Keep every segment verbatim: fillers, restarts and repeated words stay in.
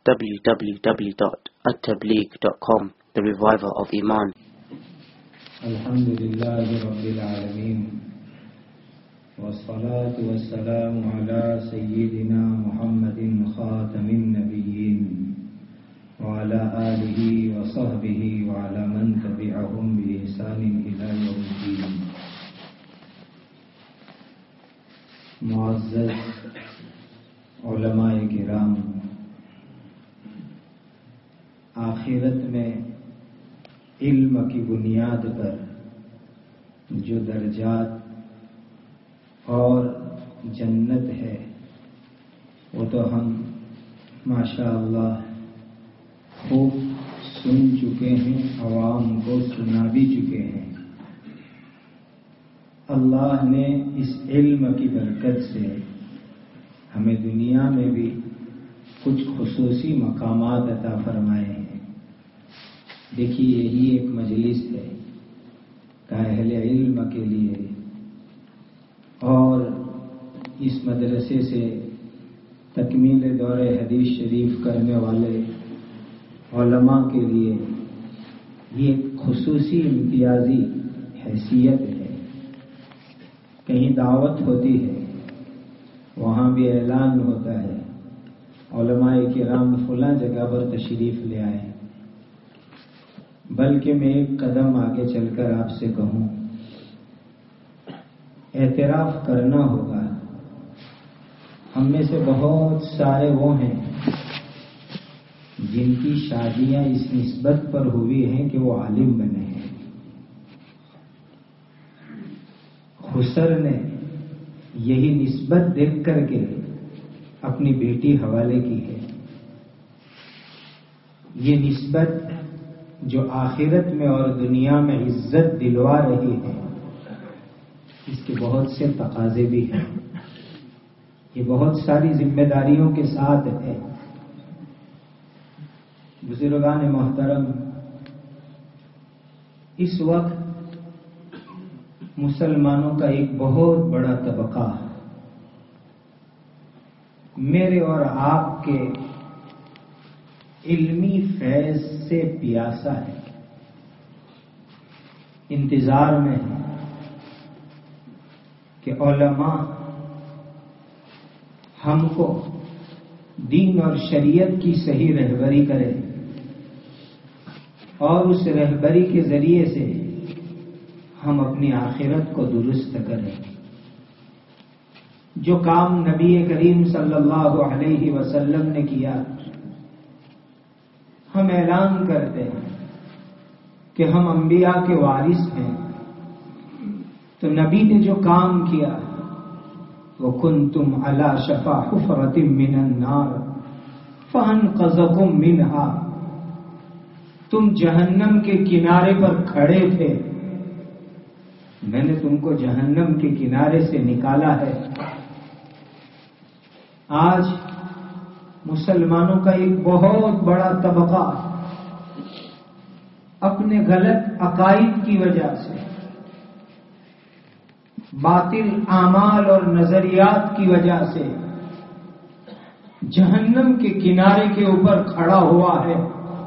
w w w dot at tabligh dot com, the reviver of Iman. الحمدللہ رب العالمین والصلاة والسلام على سیدنا محمد خاتم النبیین وعلى آلہ وصحبہ وعلى من تبعهم بإحسان إلى يوم الدین. معزز علماء کرام، آخرت میں علم کی بنیاد پر جو درجات اور جنت ہے وہ تو ہم ماشاء اللہ خوب سن چکے ہیں، عوام کو سنا بھی چکے ہیں. اللہ نے اس علم کی برکت سے ہمیں دنیا میں بھی کچھ خصوصی مقامات عطا فرمائے ہیں. دیکھیے، یہی ایک مجلس ہے کہ اہل علم کے لیے اور اس مدرسے سے تکمیل دور حدیث شریف کرنے والے علماء کے لیے یہ ایک خصوصی امتیازی حیثیت ہے. کہیں دعوت ہوتی ہے، وہاں بھی اعلان ہوتا ہے علماء کرام فلاں جگہ پر تشریف لے آئے. بلکہ میں ایک قدم آگے چل کر آپ سے کہوں، اعتراف کرنا ہوگا، ہم میں سے بہت سارے وہ ہیں جن کی شادیاں اس نسبت پر ہوئی ہیں کہ وہ عالم بنے ہیں. خسر نے یہی نسبت دیکھ کر کے اپنی بیٹی حوالے کی ہے. یہ نسبت جو آخرت میں اور دنیا میں عزت دلوا رہی ہے، اس کے بہت سے تقاضے بھی ہیں. یہ بہت ساری ذمہ داریوں کے ساتھ ہے. بزرگان محترم، اس وقت مسلمانوں کا ایک بہت بڑا طبقہ میرے اور آپ کے علمی فیض سے پیاسا ہے، انتظار میں ہے کہ علماء ہم کو دین اور شریعت کی صحیح رہبری کرے اور اس رہبری کے ذریعے سے ہم اپنی آخرت کو درست کریں. جو کام نبی کریم صلی اللہ علیہ وسلم نے کیا، ہم اعلان کرتے ہیں کہ ہم انبیاء کے وارث ہیں. تو نبی نے جو کام کیا، وَكُنْتُمْ عَلَى شَفَا حُفْرَةٍ مِّنَ النَّارِ فَأَنْقَذَكُم مِّنْهَا، تم جہنم کے کنارے پر کھڑے تھے، میں نے تم کو جہنم کے کنارے سے نکالا ہے. آج مسلمانوں کا ایک بہت بڑا طبقہ اپنے غلط عقائد کی وجہ سے، باطل اعمال اور نظریات کی وجہ سے جہنم کے کنارے کے اوپر کھڑا ہوا ہے.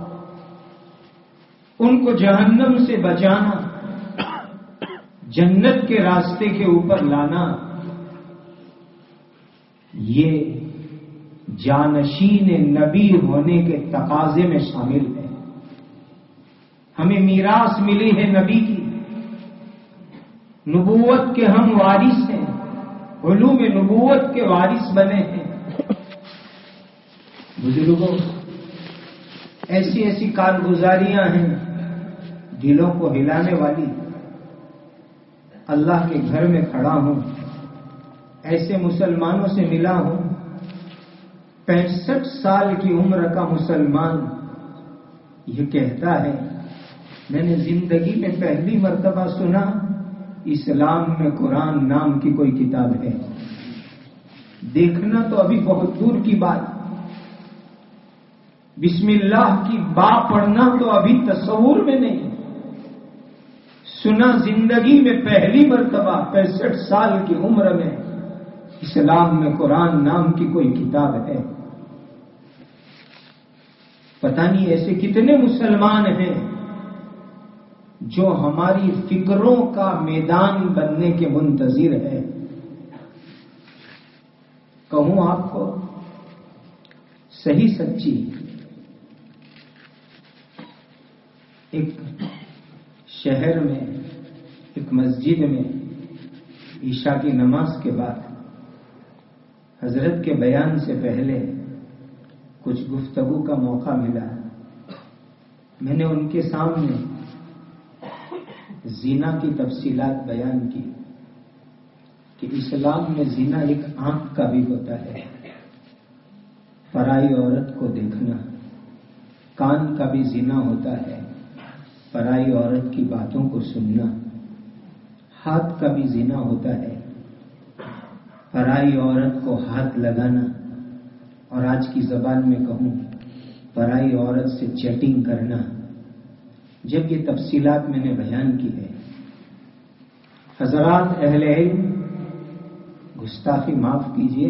ان کو جہنم سے بچانا، جنت کے راستے کے اوپر لانا، یہ جانشین نبی ہونے کے تقاضے میں شامل ہے. ہمیں میراث ملی ہے نبی کی، نبوت کے ہم وارث ہیں، علوم نبوت کے وارث بنے ہیں. بزرگوں، ایسی ایسی کارگزاریاں ہیں دلوں کو ہلانے والی. اللہ کے گھر میں کھڑا ہوں، ایسے مسلمانوں سے ملا ہوں، پینسٹھ سال کی عمر کا مسلمان یہ کہتا ہے، میں نے زندگی میں پہلی مرتبہ سنا اسلام میں قرآن نام کی کوئی کتاب ہے. دیکھنا تو ابھی بہت دور کی بات، بسم اللہ کی با پڑھنا تو ابھی تصور میں نہیں. سنا زندگی میں پہلی مرتبہ پینسٹھ سال کی عمر میں اسلام میں قرآن نام کی کوئی کتاب ہے. پتہ نہیں ایسے کتنے مسلمان ہیں جو ہماری فکروں کا میدان بننے کے منتظر ہے. کہوں آپ کو صحیح سچی، ایک شہر میں ایک مسجد میں عشاء کی نماز کے بعد حضرت کے بیان سے پہلے کچھ گفتگو کا موقع ملا. میں نے ان کے سامنے زنا کی تفصیلات بیان کی کہ اسلام میں زنا ایک آنکھ کا بھی ہوتا ہے، پرائی عورت کو دیکھنا. کان کا بھی زنا ہوتا ہے، پرائی عورت کی باتوں کو سننا. ہاتھ کا بھی زنا ہوتا ہے، پرائی عورت کو ہاتھ لگانا. اور آج کی زبان میں کہوں پرائی عورت سے چیٹنگ کرنا. جب یہ تفصیلات میں نے بیان کی ہے، حضرات اہل علم گستاخی معاف کیجئے،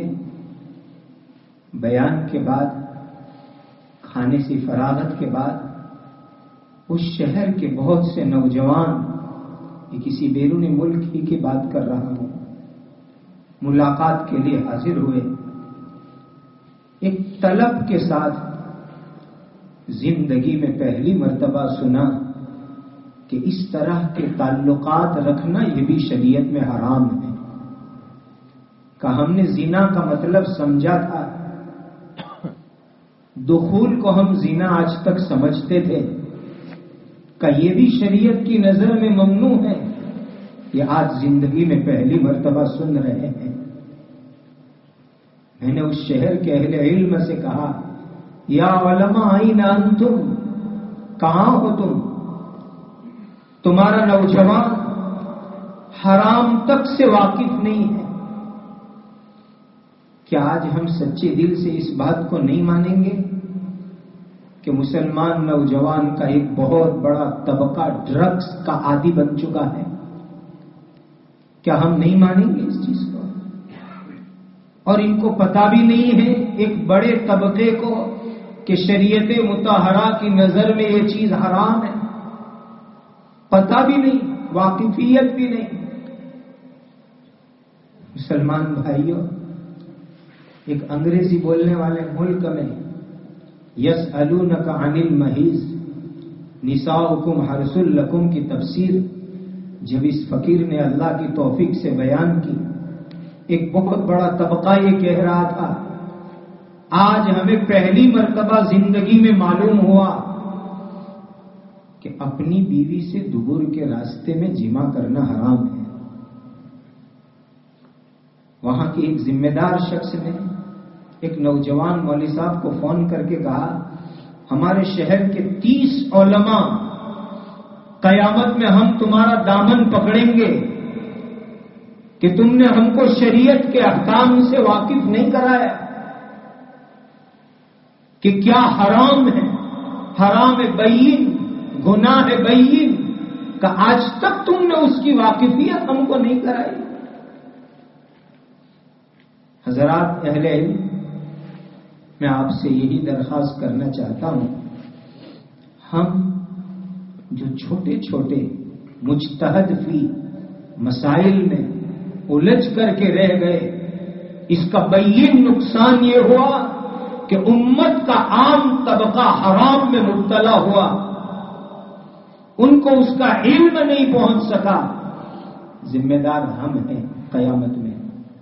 بیان کے بعد کھانے سے فراغت کے بعد اس شہر کے بہت سے نوجوان، یہ کسی بیرون ملک ہی کی بات کر رہا ہوں، ملاقات کے لیے حاضر ہوئے. ایک طلب کے ساتھ زندگی میں پہلی مرتبہ سنا کہ اس طرح کے تعلقات رکھنا یہ بھی شریعت میں حرام ہے. کہ ہم نے زنا کا مطلب سمجھا تھا، دخول کو ہم زنا آج تک سمجھتے تھے، کہ یہ بھی شریعت کی نظر میں ممنوع ہے. یہ آج زندگی میں پہلی مرتبہ سن رہے ہیں. میں نے اس شہر کے اہل علم سے کہا، یا علماء این انتم، کہاں ہو تم؟ تمہارا نوجوان حرام تک سے واقف نہیں ہے. کیا آج ہم سچے دل سے اس بات کو نہیں مانیں گے کہ مسلمان نوجوان کا ایک بہت بڑا طبقہ ڈرگز کا عادی بن چکا ہے؟ کیا ہم نہیں مانیں گے اس چیز کو؟ اور ان کو پتہ بھی نہیں ہے ایک بڑے طبقے کو کہ شریعت مطہرہ کی نظر میں یہ چیز حرام ہے. پتہ بھی نہیں، واقفیت بھی نہیں. مسلمان بھائیوں، ایک انگریزی بولنے والے ملک میں یسألونک عن المحیض نساؤکم حرث لکم کی تفسیر جب اس فقیر نے اللہ کی توفیق سے بیان کی، ایک بہت بڑا طبقہ یہ کہہ رہا تھا، آج ہمیں پہلی مرتبہ زندگی میں معلوم ہوا کہ اپنی بیوی سے دبر کے راستے میں جمع کرنا حرام ہے. وہاں کے ایک ذمہ دار شخص نے ایک نوجوان مولوی صاحب کو فون کر کے کہا، ہمارے شہر کے تیس علماء قیامت میں ہم تمہارا دامن پکڑیں گے کہ تم نے ہم کو شریعت کے احکام سے واقف نہیں کرایا کہ کیا حرام ہے، حرام بین، گناہ بین، کہ آج تک تم نے اس کی واقفیت ہم کو نہیں کرائی. حضرات اہل علم، میں آپ سے یہی درخواست کرنا چاہتا ہوں، ہم جو چھوٹے چھوٹے مجتہد فی مسائل میں الجھ کر کے رہ گئے، اس کا بین نقصان یہ ہوا کہ امت کا عام طبقہ حرام میں مبتلا ہوا، ان کو اس کا علم نہیں پہنچ سکا. ذمہ دار ہم ہیں قیامت میں.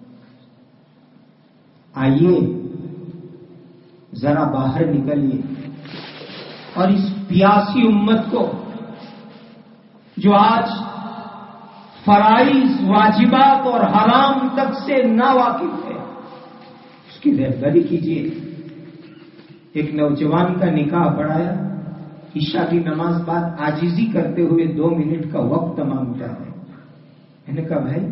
آئیے ذرا باہر نکلیے اور اس پیاسی امت کو جو آج فرائض، واجبات اور حرام تک سے نا واقف ہے، اس کی رہبری کیجیے. ایک نوجوان کا نکاح پڑھایا، عشاء کی نماز بعد عاجزی کرتے ہوئے دو منٹ کا وقت مانگتا ہے. میں نے کہا بھائی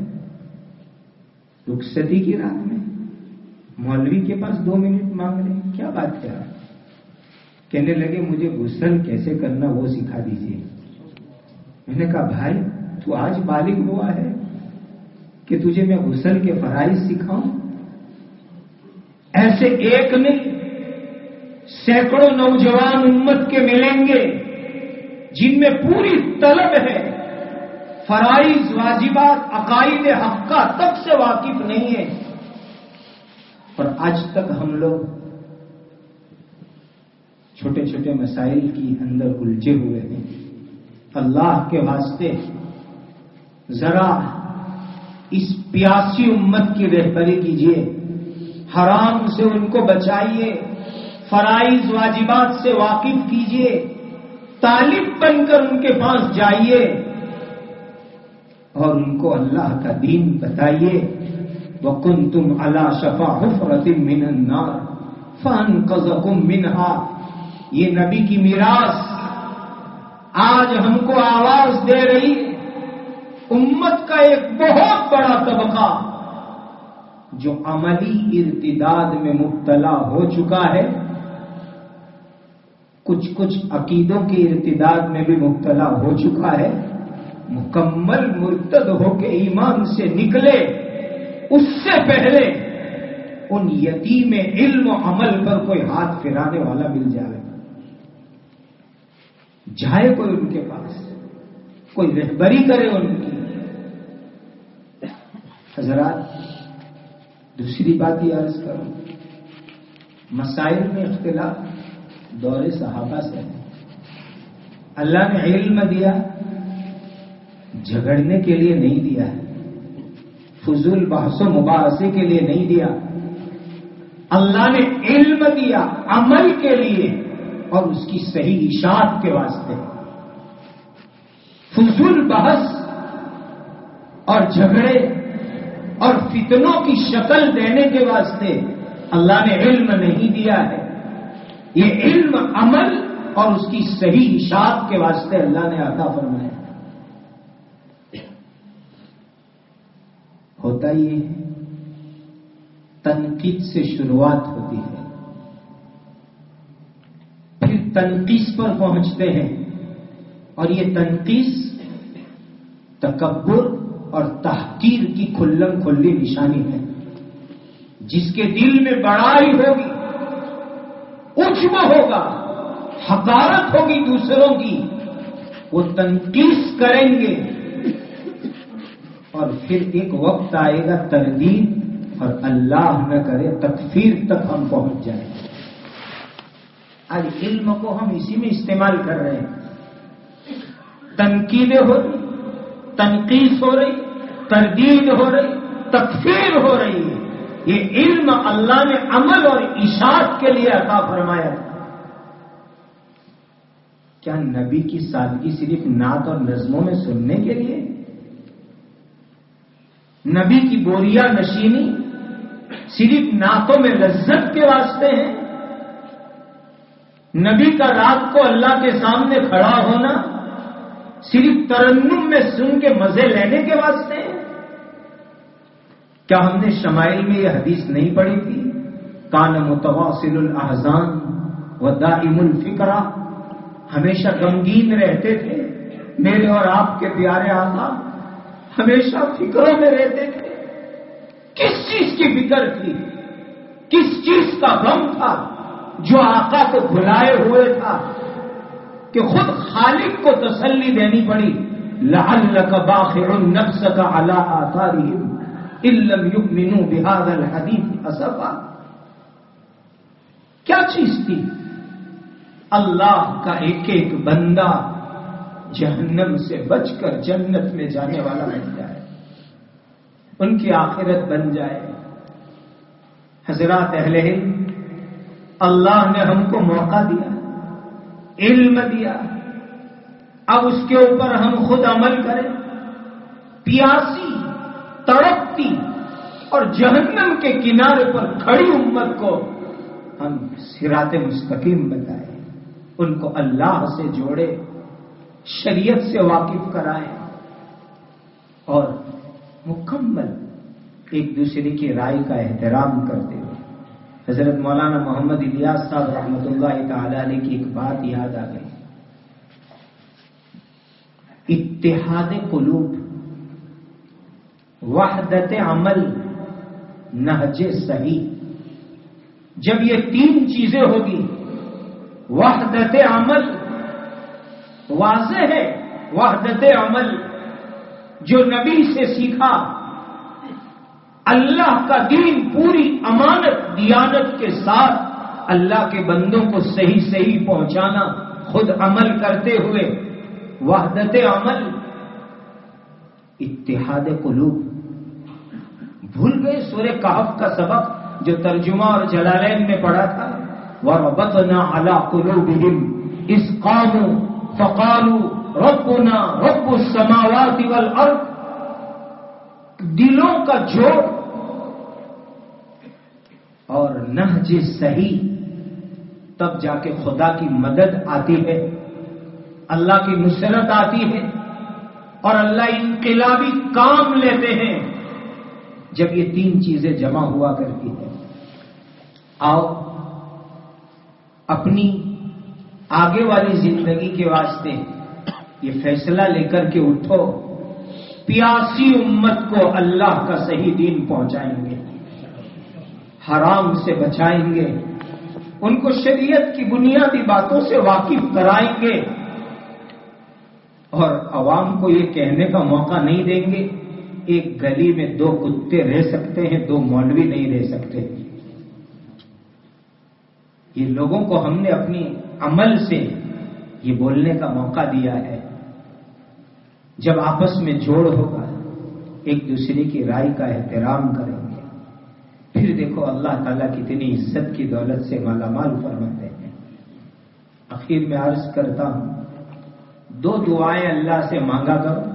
رخصتی کی رات میں مولوی کے پاس دو منٹ مانگ رہے ہیں، کیا بات کر رہا ہے؟ کہنے لگے مجھے غسل کیسے کرنا وہ سکھا دیجیے. میں نے کہا بھائی تو آج بالغ ہوا ہے کہ تجھے میں غسل کے فرائض سکھاؤں؟ ایسے ایک نہیں سینکڑوں نوجوان امت کے ملیں گے جن میں پوری طلب ہے، فرائض واجبات عقائد حقہ تک سے واقف نہیں ہے، اور آج تک ہم لوگ چھوٹے چھوٹے مسائل کی اندر الجھے ہوئے ہیں۔ اللہ کے واسطے ذرا اس پیاسی امت کی رہبری کیجیے، حرام سے ان کو بچائیے، فرائض واجبات سے واقف کیجیے، طالب بن کر ان کے پاس جائیے اور ان کو اللہ کا دین بتائیے۔ وَكُنْتُمْ عَلَى شَفَا حُفْرَةٍ مِّنَ النَّارِ فَأَنْقَذَكُم مِّنْهَا، یہ نبی کی میراث آج ہم کو آواز دے رہی ہے۔ امت کا ایک بہت بڑا طبقہ جو عملی ارتداد میں مبتلا ہو چکا ہے، کچھ کچھ عقیدوں کے ارتداد میں بھی مبتلا ہو چکا ہے، مکمل مرتد ہو کے ایمان سے نکلے اس سے پہلے ان یتیم علم و عمل پر کوئی ہاتھ پھرانے والا مل جائے، جائے کوئی ان کے پاس، کوئی رہبری کرے ان کی۔ حضرات، دوسری بات یہ عرض کروں، مسائل میں اختلاف دور صحابہ سے ہے۔ اللہ نے علم دیا، جھگڑنے کے لیے نہیں دیا، فضول بحث و مباحثے کے لیے نہیں دیا، اللہ نے علم دیا عمل کے لیے اور اس کی صحیح اشاعت کے واسطے۔ فضول بحث اور جھگڑے اور فتنوں کی شکل دینے کے واسطے اللہ نے علم نہیں دیا ہے، یہ علم عمل اور اس کی صحیح اشاعت کے واسطے اللہ نے عطا فرمایا۔ ہوتا یہ ہے، تنقید سے شروعات ہوتی ہے، پھر تنقیص پر پہنچتے ہیں، اور یہ تنقیص تکبر اور تحقیر کی کھلم کھلی نشانی ہے۔ جس کے دل میں بڑائی ہوگی، عجب ہوگا، حقارت ہوگی دوسروں کی، وہ تنقیص کریں گے، اور پھر ایک وقت آئے گا تردید، اور اللہ نہ کرے تکفیر تک ہم پہنچ جائیں۔ آج علم کو ہم اسی میں استعمال کر رہے ہیں، تنقیدیں ہو رہی، تنقیص ہو رہی، تردید ہو رہی، تکفیر ہو رہی ہے۔ یہ علم اللہ نے عمل اور اشاعت کے لیے عطا فرمایا۔ کیا نبی کی سادگی صرف نعت اور نظموں میں سننے کے لیے؟ نبی کی بوریا نشینی صرف نعتوں میں لذت کے واسطے ہے؟ نبی کا رات کو اللہ کے سامنے کھڑا ہونا صرف ترنم میں سن کے مزے لینے کے واسطے ہے؟ کیا ہم نے شمائل میں یہ حدیث نہیں پڑھی تھی؟ کان متواصل الاحزان ودائم الفکرہ، ہمیشہ غمگین رہتے تھے میرے اور آپ کے پیارے آقا، ہمیشہ فکروں میں رہتے تھے۔ کس چیز کی فکر تھی؟ کس چیز کا غم تھا جو آقا کو بھلائے ہوئے تھا کہ خود خالق کو تسلی دینی پڑی؟ لعلک باخع نفسک علی آثارہم ان لم یؤمنوا بہذا الحدیث اسفا۔ کیا چیز تھی؟ اللہ کا ایک ایک بندہ جہنم سے بچ کر جنت میں جانے والا بن جائے، ان کی آخرت بن جائے۔ حضرات اہل علم، اللہ نے ہم کو موقع دیا، علم دیا، اب اس کے اوپر ہم خود عمل کریں۔ پیاسی، تڑپتی اور جہنم کے کنارے پر کھڑی امت کو ہم صراط مستقیم بتائیں، ان کو اللہ سے جوڑے، شریعت سے واقف کرائیں، اور مکمل ایک دوسرے کی رائے کا احترام کرتے ہوئے۔ حضرت مولانا محمد الیاس صاحب رحمۃ اللہ تعالی علیہ کی ایک بات یاد آ گئی، اتحاد قلوب، وحدت عمل، نہج صحیح، جب یہ تین چیزیں ہوگی وحدت عمل واضح ہے، وحدت عمل جو نبی سے سیکھا، اللہ کا دین پوری امانت دیانت کے ساتھ اللہ کے بندوں کو صحیح صحیح پہنچانا، خود عمل کرتے ہوئے وحدت عمل، اتحاد قلوب. بھول گئے سورہ کہف کا سبق جو ترجمہ اور جلالین میں پڑھا تھا؟ وَرَبَطْنَا عَلَىٰ قُلُوبِهِمْ إِذْ قَامُوا فَقَالُوا رَبُّنَا رَبُّ السَّمَاوَاتِ وَالْأَرْضِ. دلوں کا جوڑ اور نہج صحیح، تب جا کے خدا کی مدد آتی ہے، اللہ کی نصرت آتی ہے، اور اللہ انقلابی کام لیتے ہیں جب یہ تین چیزیں جمع ہوا کرتی ہیں. آؤ اپنی آگے والی زندگی کے واسطے یہ فیصلہ لے کر کے اٹھو، پیاسی امت کو اللہ کا صحیح دین پہنچائیں گے، حرام سے بچائیں گے، ان کو شریعت کی بنیادی باتوں سے واقف کرائیں گے، اور عوام کو یہ کہنے کا موقع نہیں دیں گے ایک گلی میں دو کتے رہ سکتے ہیں، دو مولوی نہیں رہ سکتے. یہ لوگوں کو ہم نے اپنی عمل سے یہ بولنے کا موقع دیا ہے. جب آپس میں جوڑ ہوگا، ایک دوسرے کی رائے کا احترام کریں گے، پھر دیکھو اللہ تعالیٰ کتنی عزت کی دولت سے مالا مال فرماتے ہیں. آخر میں عرض کرتا ہوں، دو دعائیں اللہ سے مانگا کرو.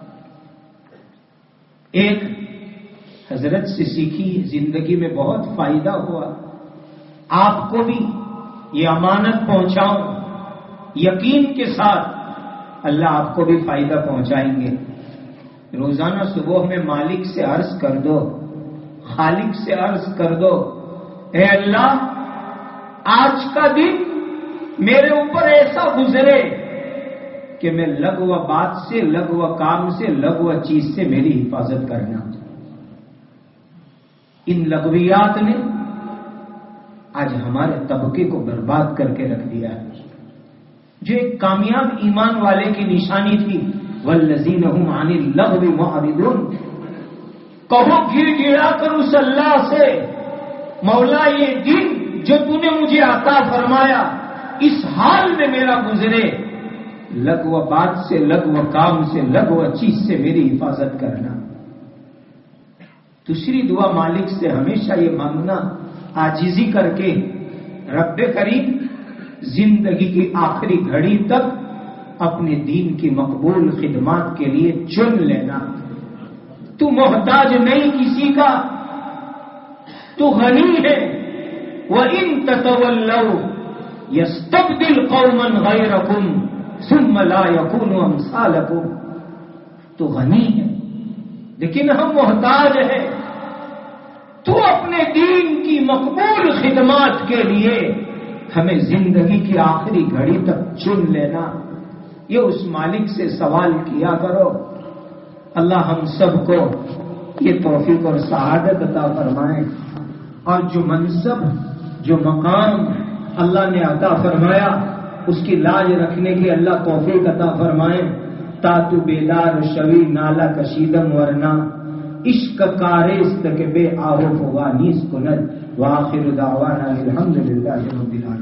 ایک حضرت سے سیکھی، زندگی میں بہت فائدہ ہوا، آپ کو بھی یہ امانت پہنچاؤں، یقین کے ساتھ اللہ آپ کو بھی فائدہ پہنچائیں گے. روزانہ صبح میں مالک سے عرض کر دو، خالق سے عرض کر دو، اے اللہ آج کا دن میرے اوپر ایسا گزرے کہ میں لغو بات سے، لغو کام سے، لغو چیز سے میری حفاظت کرنا. ان لغویات نے آج ہمارے طبقے کو برباد کر کے رکھ دیا ہے. جو ایک کامیاب ایمان والے کی نشانی تھی، والذین هم عن اللغو معرضون. کہو گر گڑا کر اس اللہ سے، مولا یہ دن جو تو نے مجھے عطا فرمایا اس حال میں میرا گزرے، لغو بات سے، لغو کام سے، لغو چیز سے میری حفاظت کرنا. دوسری دعا مالک سے ہمیشہ یہ مانگنا، عاجزی کر کے، رب کریم زندگی کی آخری گھڑی تک اپنے دین کی مقبول خدمات کے لیے چن لینا. تو محتاج نہیں کسی کا، تو غنی ہے. وَإِن تَتَوَلَّوْا يَسْتَبْدِلْ قَوْمًا غَيْرَكُمْ ثُمَّ لَا يَكُونُوا أَمْثَالَكُمْ. تو غنی ہے لیکن ہم محتاج ہیں. تو اپنے دین کی مقبول خدمات کے لیے ہمیں زندگی کی آخری گھڑی تک چن لینا. یہ اس مالک سے سوال کیا کرو. اللہ ہم سب کو یہ توفیق اور سعادت عطا فرمائے، اور جو منصب، جو مقام اللہ نے عطا فرمایا اس کی لاج رکھنے کی اللہ توفیق عطا فرمائے. تا تو بیدار شوی نالا کشیدم ورنہ، عشق کارست کے بے آہو فغانیس کند. وآخر دعوانا الحمدللہ رب العالمین.